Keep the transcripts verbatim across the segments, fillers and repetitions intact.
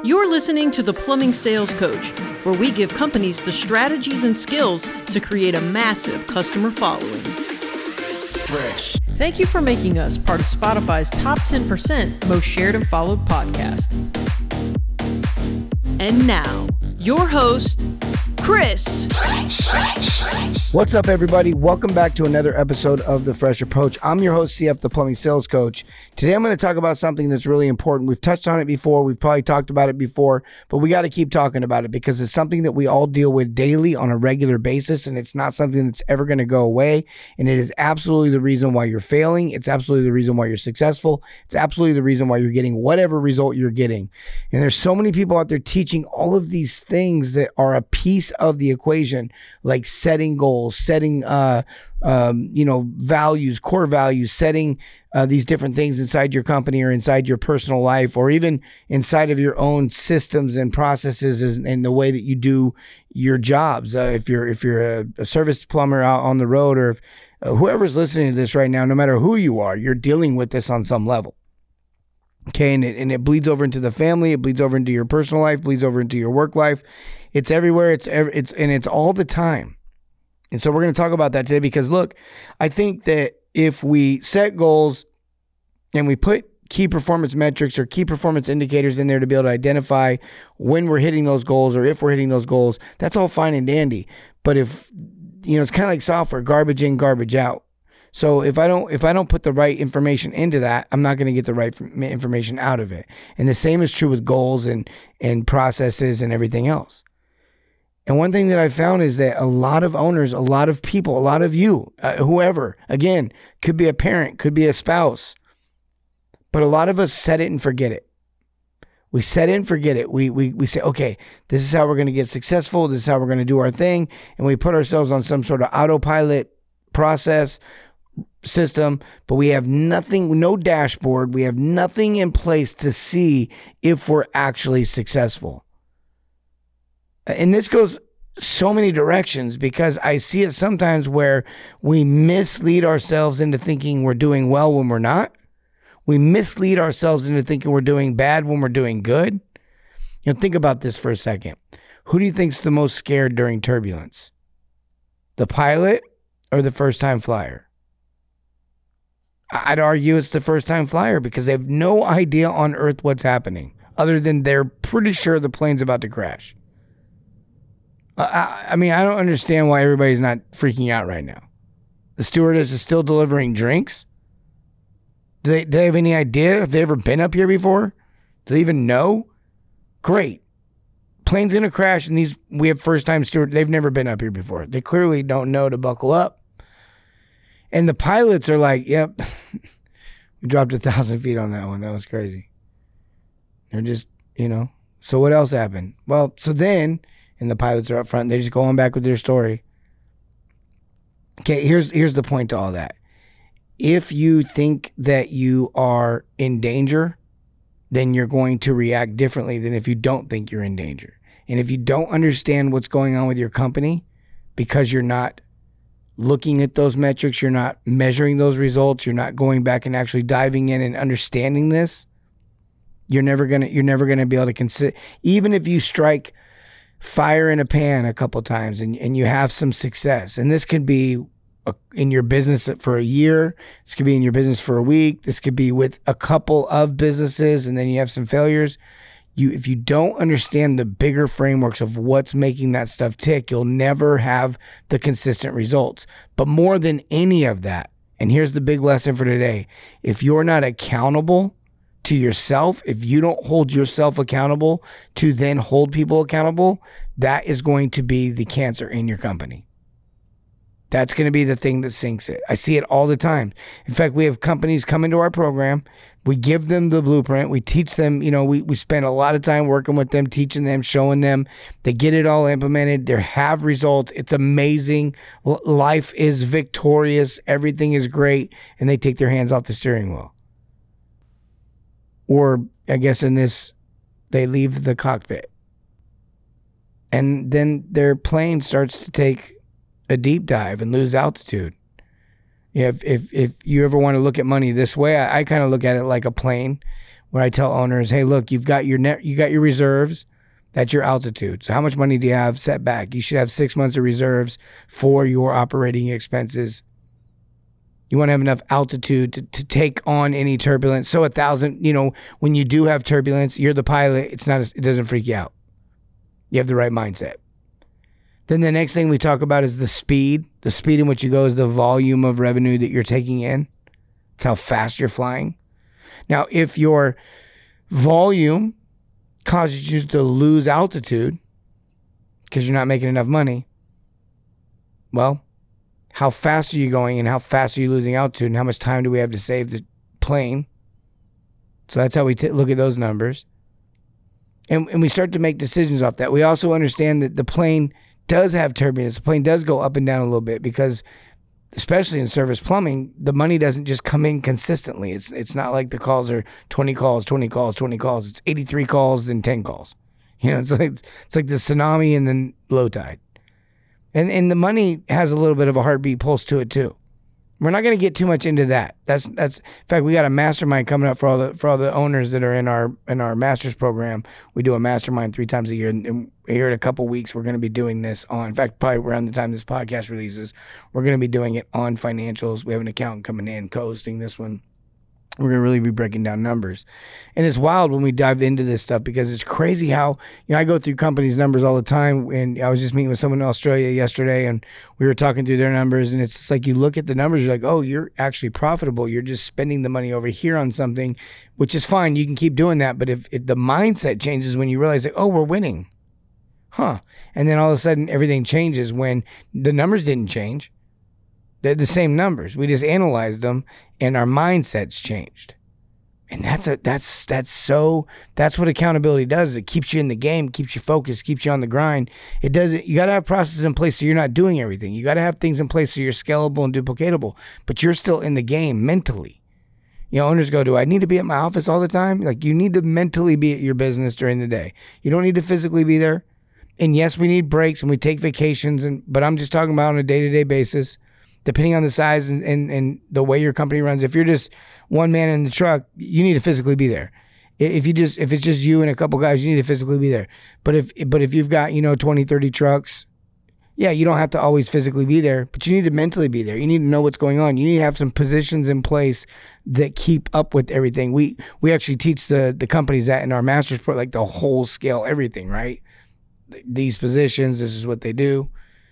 You're listening to The Plumbing Sales Coach, where we give companies the strategies and skills to create a massive customer following. Fresh. Thank you for making us part of Spotify's top ten percent most shared and followed podcast. And now, your host, Chris. What's up, everybody? Welcome back to another episode of The Fresh Approach. I'm your host, C F, the Plumbing Sales Coach. Today, I'm going to talk about something that's really important. We've touched on it before. We've probably talked about it before, but we got to keep talking about it because it's something that we all deal with daily on a regular basis, and it's not something that's ever going to go away. And it is absolutely the reason why you're failing. It's absolutely the reason why you're successful. It's absolutely the reason why you're getting whatever result you're getting. And there's so many people out there teaching all of these things that are a piece of the equation, like setting goals, setting, uh, um, you know, values, core values, setting uh, these different things inside your company or inside your personal life, or even inside of your own systems and processes and the way that you do your jobs. Uh, if you're if you're a, a service plumber out on the road, or if uh, whoever's listening to this right now, no matter who you are, you're dealing with this on some level. Okay, and it, and it bleeds over into the family, it bleeds over into your personal life, bleeds over into your work life. It's everywhere. It's it's and it's all the time. And so we're going to talk about that today because, look, I think that if we set goals and we put key performance metrics or key performance indicators in there to be able to identify when we're hitting those goals or if we're hitting those goals, that's all fine and dandy. But if, you know, it's kind of like software, garbage in, garbage out. So if I don't if I don't put the right information into that, I'm not going to get the right information out of it. And the same is true with goals and and processes and everything else. And one thing that I found is that a lot of owners, a lot of people, a lot of you, uh, whoever, again, could be a parent, could be a spouse, but a lot of us set it and forget it. We set it and forget it. We we we say, okay, this is how we're going to get successful. This is how we're going to do our thing. And we put ourselves on some sort of autopilot process system, but we have nothing, no dashboard. We have nothing in place to see if we're actually successful. And this goes so many directions because I see it sometimes where we mislead ourselves into thinking we're doing well when we're not. We mislead ourselves into thinking we're doing bad when we're doing good. You know, think about this for a second. Who do you think's the most scared during turbulence? The pilot or the first-time flyer? I'd argue it's the first-time flyer because they have no idea on earth what's happening other than they're pretty sure the plane's about to crash. I, I mean, I don't understand why everybody's not freaking out right now. The stewardess is still delivering drinks. Do they, do they have any idea? Have they ever been up here before? Do they even know? Great. Plane's going to crash, and these we have first-time stewards. They've never been up here before. They clearly don't know to buckle up. And the pilots are like, yep, we dropped a thousand feet on that one. That was crazy. They're just, you know. So what else happened? Well, so then... and the pilots are up front. They just go on back with their story. Okay, here's here's the point to all that. If you think that you are in danger, then you're going to react differently than if you don't think you're in danger. And if you don't understand what's going on with your company because you're not looking at those metrics, you're not measuring those results, you're not going back and actually diving in and understanding this, you're never gonna you're never gonna be able to consider. Even if you strike fire in a pan a couple times and, and you have some success. And this could be a, in your business for a year. This could be in your business for a week. This could be with a couple of businesses and then you have some failures. You, if you don't understand the bigger frameworks of what's making that stuff tick, you'll never have the consistent results. But more than any of that, and here's the big lesson for today, if you're not accountable to yourself, if you don't hold yourself accountable to then hold people accountable, that is going to be the cancer in your company. That's going to be the thing that sinks it. I see it all the time. In fact, we have companies come into our program. We give them the blueprint. We teach them, you know, we, we spend a lot of time working with them, teaching them, showing them. They get it all implemented. They have results. It's amazing. L- life is victorious. Everything is great. And they take their hands off the steering wheel. Or I guess in this, they leave the cockpit. And then their plane starts to take a deep dive and lose altitude. If if if you ever want to look at money this way, I, I kind of look at it like a plane where I tell owners, hey, look, you've got your net, you got your reserves. That's your altitude. So how much money do you have set back? You should have six months of reserves for your operating expenses. You want to have enough altitude to, to take on any turbulence. So a thousand, you know, when you do have turbulence, you're the pilot. It's not, it doesn't freak you out. You have the right mindset. Then the next thing we talk about is the speed. The speed in which you go is the volume of revenue that you're taking in. It's how fast you're flying. Now, if your volume causes you to lose altitude because you're not making enough money, well, how fast are you going and how fast are you losing altitude and how much time do we have to save the plane? So that's how we t- look at those numbers. And, and we start to make decisions off that. We also understand that the plane does have turbulence. The plane does go up and down a little bit because, especially in service plumbing, the money doesn't just come in consistently. It's it's not like the calls are twenty calls, twenty calls, twenty calls. It's eighty-three calls and ten calls. You know, it's like it's like the tsunami and then low tide. And and the money has a little bit of a heartbeat pulse to it too. We're not going to get too much into that. That's that's in fact, we got a mastermind coming up for all the for all the owners that are in our in our master's program. We do a mastermind three times a year, and, and here in a couple weeks we're going to be doing this on. In fact, probably around the time this podcast releases, we're going to be doing it on financials. We have an accountant coming in co-hosting this one. We're going to really be breaking down numbers. And it's wild when we dive into this stuff because it's crazy how, you know, I go through companies' numbers all the time. And I was just meeting with someone in Australia yesterday and we were talking through their numbers. And it's just like you look at the numbers, you're like, oh, you're actually profitable. You're just spending the money over here on something, which is fine. You can keep doing that. But if, if the mindset changes when you realize, like, oh, we're winning. Huh. And then all of a sudden everything changes when the numbers didn't change. They're the same numbers. We just analyzed them and our mindsets changed. And that's a that's that's so that's what accountability does. It keeps you in the game, keeps you focused, keeps you on the grind. It does you gotta have processes in place so you're not doing everything. You gotta have things in place so you're scalable and duplicatable, but you're still in the game mentally. You know, owners go, do I need to be at my office all the time? Like, you need to mentally be at your business during the day. You don't need to physically be there. And yes, we need breaks and we take vacations, and but I'm just talking about on a day-to-day basis. Depending on the size and, and, and the way your company runs, if you're just one man in the truck, you need to physically be there. If you just if it's just you and a couple guys, you need to physically be there. But if but if you've got, you know, twenty, thirty trucks, yeah, you don't have to always physically be there, but you need to mentally be there. You need to know what's going on. You need to have some positions in place that keep up with everything. We we actually teach the the companies that in our master's program, like the whole scale, everything, right? These positions, this is what they do.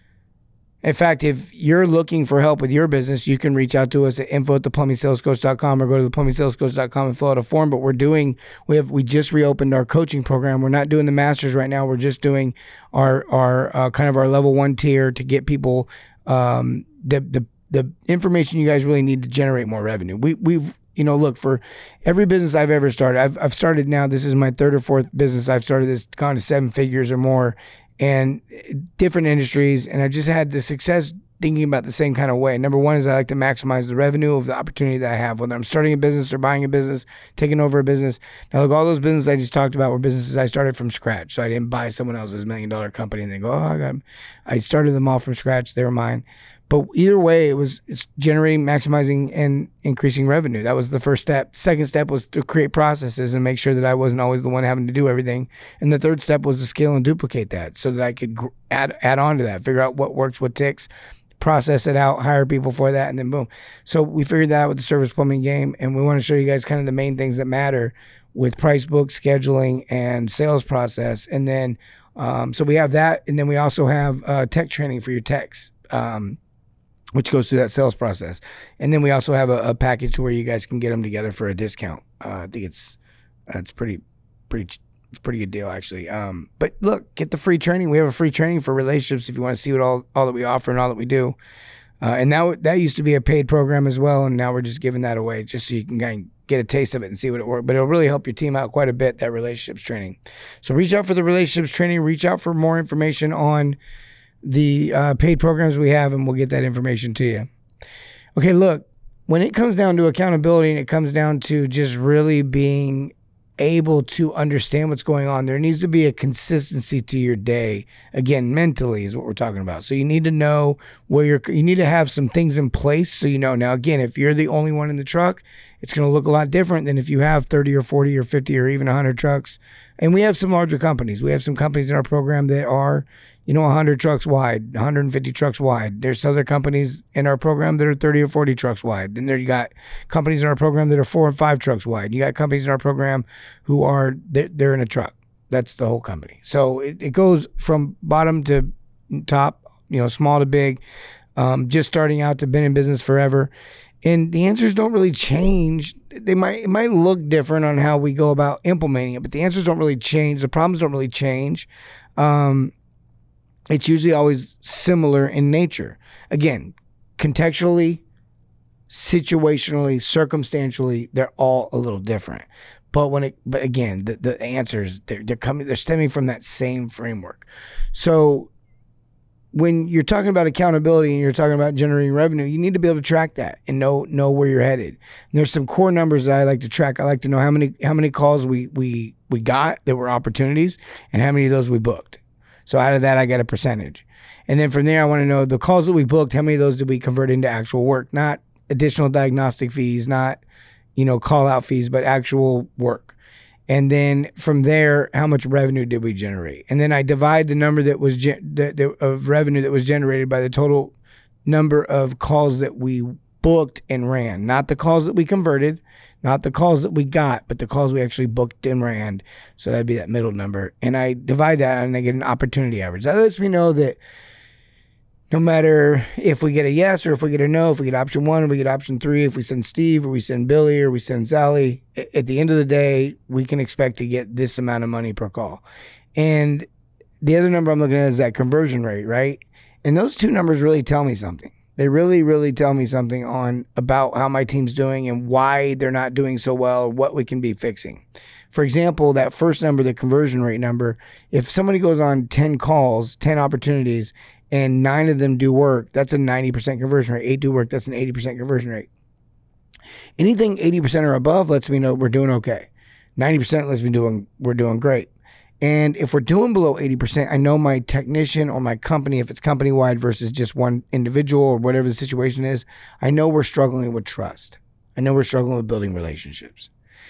In fact, if you're looking for help with your business, you can reach out to us at info at the plumbing sales coach dot com or go to the plumbing sales coach dot com and fill out a form. But we're doing, we have, we just reopened our coaching program. We're not doing the masters right now. We're just doing our, our, uh, kind of our level one tier to get people, um, the, the, the information you guys really need to generate more revenue. We, we've, you know, look, for every business I've ever started, I've, I've started now, this is my third or fourth business. I've started this gone to seven figures or more, and different industries, and I've just had the success thinking about the same kind of way. Number one is I like to maximize the revenue of the opportunity that I have, whether I'm starting a business or buying a business, taking over a business. Now, look, all those businesses I just talked about were businesses I started from scratch, so I didn't buy someone else's million dollar company and then go, oh, I got them. I started them all from scratch. They were mine. But either way, it was it's generating, maximizing, and increasing revenue. That was the first step. Second step was to create processes and make sure that I wasn't always the one having to do everything. And the third step was to scale and duplicate that so that I could add add on to that, figure out what works, what ticks, process it out, hire people for that, and then boom. So we figured that out with the service plumbing game, and we want to show you guys kind of the main things that matter with price book, scheduling, and sales process. And then, um, so we have that, and then we also have uh, tech training for your techs. Um, which goes through that sales process. And then we also have a, a package where you guys can get them together for a discount. Uh, I think it's uh, it's pretty, pretty, it's a pretty good deal, actually. Um, but look, get the free training. We have a free training for relationships if you want to see what all, all that we offer and all that we do. Uh, and now that used to be a paid program as well, and now we're just giving that away just so you can kind of get a taste of it and see what it works. But it'll really help your team out quite a bit, that relationships training. So reach out for the relationships training. Reach out for more information on the uh, paid programs we have, and we'll get that information to you. Okay, look, when it comes down to accountability and it comes down to just really being able to understand what's going on, there needs to be a consistency to your day. Again, mentally is what we're talking about. So you need to know where you're, you need to have some things in place so you know. Now, again, if you're the only one in the truck It's going to look a lot different than if you have thirty or forty or fifty or even one hundred trucks. And we have some larger companies. We have some companies in our program that are, you know, one hundred trucks wide, one hundred fifty trucks wide. There's other companies in our program that are thirty or forty trucks wide. Then there you got companies in our program that are four and five trucks wide. You got companies in our program who are, they're, they're in a truck. That's the whole company. So it, it goes from bottom to top, you know, small to big, um, just starting out to been in business forever. And the answers don't really change. They might, it might look different on how we go about implementing it, but the answers don't really change. The problems don't really change. Um, it's usually always similar in nature. Again, contextually, situationally, circumstantially, they're all a little different. But when it, but again, the, the answers, they're, they're coming, they're stemming from that same framework. So when you're talking about accountability and you're talking about generating revenue, you need to be able to track that and know know where you're headed. And there's some core numbers that I like to track. I like to know how many how many calls we we we got that were opportunities and how many of those we booked. So out of that, I got a percentage. And then from there, I want to know the calls that we booked, how many of those did we convert into actual work, not additional diagnostic fees, not, you know, call out fees, but actual work. And then from there, how much revenue did we generate? And then I divide the number that was gen- the, the, of revenue that was generated by the total number of calls that we booked and ran. Not the calls that we converted, not the calls that we got, but the calls we actually booked and ran. So that'd be that middle number. And I divide that and I get an opportunity average. That lets me know that no matter if we get a yes or if we get a no, if we get option one or we get option three, if we send Steve or we send Billy or we send Sally, at the end of the day, we can expect to get this amount of money per call. And the other number I'm looking at is that conversion rate, right? And those two numbers really tell me something. They really, really tell me something on about how my team's doing and why they're not doing so well or what we can be fixing. For example, that first number, the conversion rate number, if somebody goes on ten calls, ten opportunities, and nine of them do work, that's a ninety percent conversion rate. Eight do work, that's an eighty percent conversion rate. Anything eighty percent or above lets me know we're doing okay. ninety percent lets me doing we're doing great. And if we're doing below eighty percent, I know my technician or my company, if it's company-wide versus just one individual or whatever the situation is, I know we're struggling with trust. I know we're struggling with building relationships.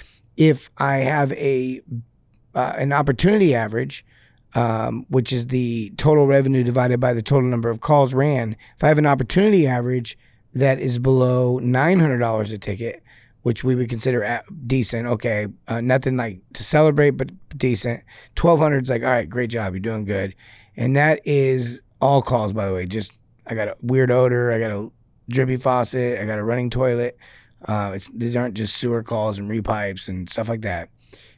If I have a uh, an opportunity average, um, which is the total revenue divided by the total number of calls ran, if I have an opportunity average that is below nine hundred dollars a ticket, which we would consider decent, okay, uh, nothing like to celebrate, but decent. twelve hundred is like, all right, great job, you're doing good. And that is all calls, by the way. Just, I got a weird odor, I got a drippy faucet, I got a running toilet. Uh, it's, these aren't just sewer calls and repipes and stuff like that.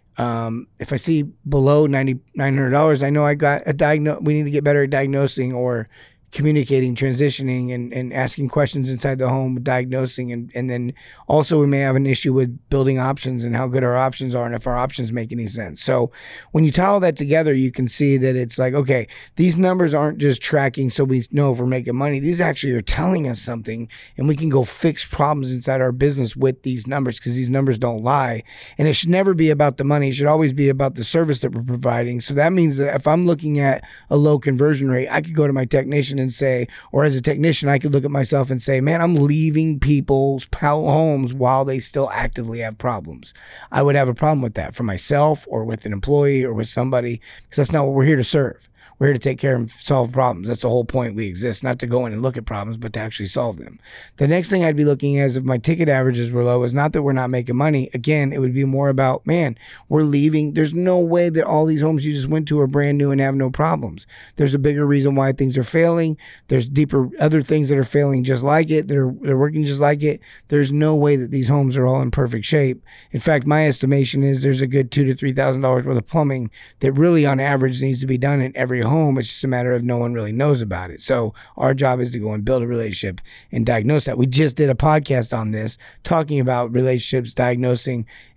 Um, if I see below nine hundred dollars, I know I got a diagnose. We need to get better at diagnosing or communicating, transitioning, and, and asking questions inside the home, diagnosing, and, and then also we may have an issue with building options and how good our options are and if our options make any sense. So when you tie all that together, you can see that it's like, okay, these numbers aren't just tracking so we know if we're making money. These actually are telling us something, and we can go fix problems inside our business with these numbers because these numbers don't lie. And it should never be about the money. It should always be about the service that we're providing. So that means that if I'm looking at a low conversion rate, I could go to my technician and say, or as a technician, I could look at myself and say, man, I'm leaving people's homes while they still actively have problems. I would have a problem with that for myself or with an employee or with somebody, because that's not what we're here to serve. We're here to take care and solve problems. That's the whole point we exist, not to go in and look at problems, but to actually solve them. The next thing I'd be looking at is if my ticket averages were low, is not that we're not making money. Again, it would be more about, man, we're leaving. There's no way that all these homes you just went to are brand new and have no problems. There's a bigger reason why things are failing. There's deeper other things that are failing just like it. They're, they're working just like it. There's no way that these homes are all in perfect shape. In fact, my estimation is there's a good two to three thousand dollars worth of plumbing that really on average needs to be done in every home. It's just a matter of no one really knows about it. So our job is to go and build a relationship and diagnose that. We just did a podcast on this, talking about relationships, diagnosing,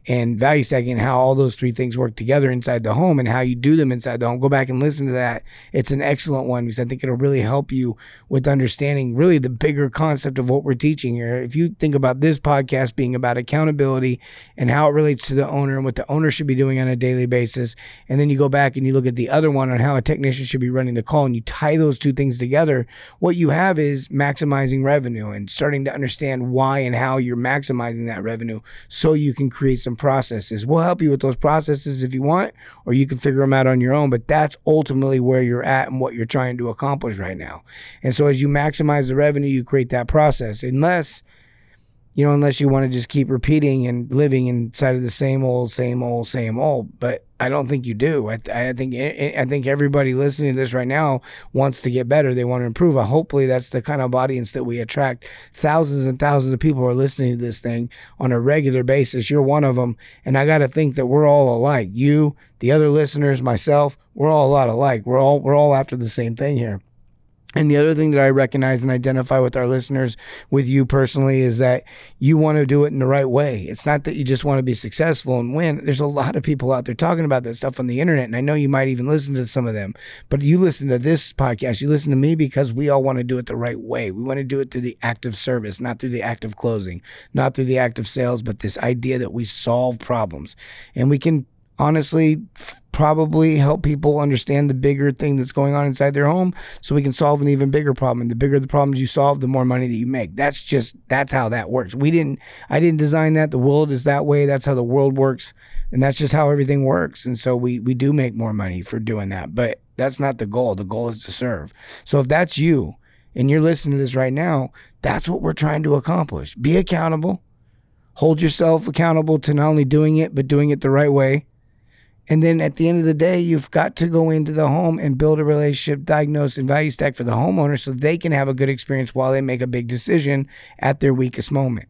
and value stacking, and how all those three things work together inside the home and how you do them inside the home. Go back and listen to that. It's an excellent one because I think it'll really help you with understanding really the bigger concept of what we're teaching here. If you think about this podcast being about accountability and how it relates to the owner and what the owner should be doing on a daily basis, and then you go back and you look at the other one on how a technician should be running the call, and you tie those two things together, what you have is maximizing revenue and starting to understand why and how you're maximizing that revenue so you can create some processes. We'll help you with those processes if you want, or you can figure them out on your own, but that's ultimately where you're at and what you're trying to accomplish right now. And so as you maximize the revenue, you create that process. Unless, you know, unless you want to just keep repeating and living inside of the same old, same old, same old. But I don't think you do. I, th- I think I think everybody listening to this right now wants to get better. They want to improve. Uh, hopefully, that's the kind of audience that we attract. Thousands and thousands of people are listening to this thing on a regular basis. You're one of them. And I got to think that we're all alike. You, the other listeners, myself, we're all a lot alike. We're all we're all after the same thing here. And the other thing that I recognize and identify with our listeners, with you personally, is that you want to do it in the right way. It's not that you just want to be successful and win. There's a lot of people out there talking about that stuff on the internet, and I know you might even listen to some of them. But you listen to this podcast, you listen to me because we all want to do it the right way. We want to do it through the act of service, not through the act of closing, not through the act of sales, but this idea that we solve problems. And we can honestly f- probably help people understand the bigger thing that's going on inside their home so we can solve an even bigger problem. And the bigger the problems you solve, the more money that you make. That's just, that's how that works. We didn't, I didn't design that. The world is that way. That's how the world works. And that's just how everything works. And so we, we do make more money for doing that, but that's not the goal. The goal is to serve. So if that's you and you're listening to this right now, that's what we're trying to accomplish. Be accountable. Hold yourself accountable to not only doing it, but doing it the right way. And then at the end of the day, you've got to go into the home and build a relationship, diagnose, and value stack for the homeowner so they can have a good experience while they make a big decision at their weakest moment.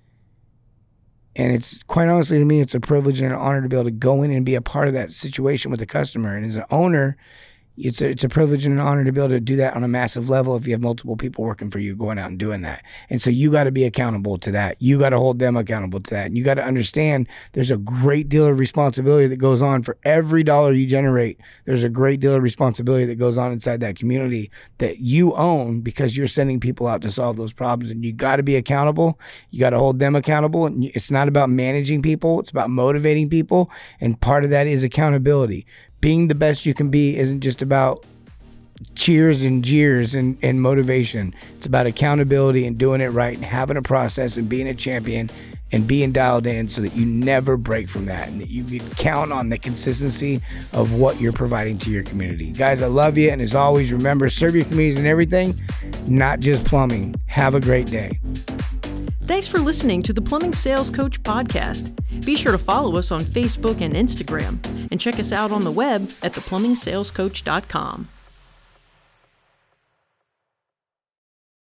And it's quite honestly, to me, it's a privilege and an honor to be able to go in and be a part of that situation with the customer. And as an owner, It's a, it's a privilege and an honor to be able to do that on a massive level if you have multiple people working for you going out and doing that. And so you got to be accountable to that. You got to hold them accountable to that. And you got to understand there's a great deal of responsibility that goes on for every dollar you generate. There's a great deal of responsibility that goes on inside that community that you own because you're sending people out to solve those problems. And you got to be accountable. You got to hold them accountable. And it's not about managing people. It's about motivating people. And part of that is accountability. Being the best you can be isn't just about cheers and jeers and, and motivation. It's about accountability and doing it right and having a process and being a champion and being dialed in so that you never break from that and that you can count on the consistency of what you're providing to your community. Guys, I love you. And as always, remember, serve your communities and everything, not just plumbing. Have a great day. Thanks for listening to the Plumbing Sales Coach podcast. Be sure to follow us on Facebook and Instagram, and check us out on the web at the plumbing sales coach dot com.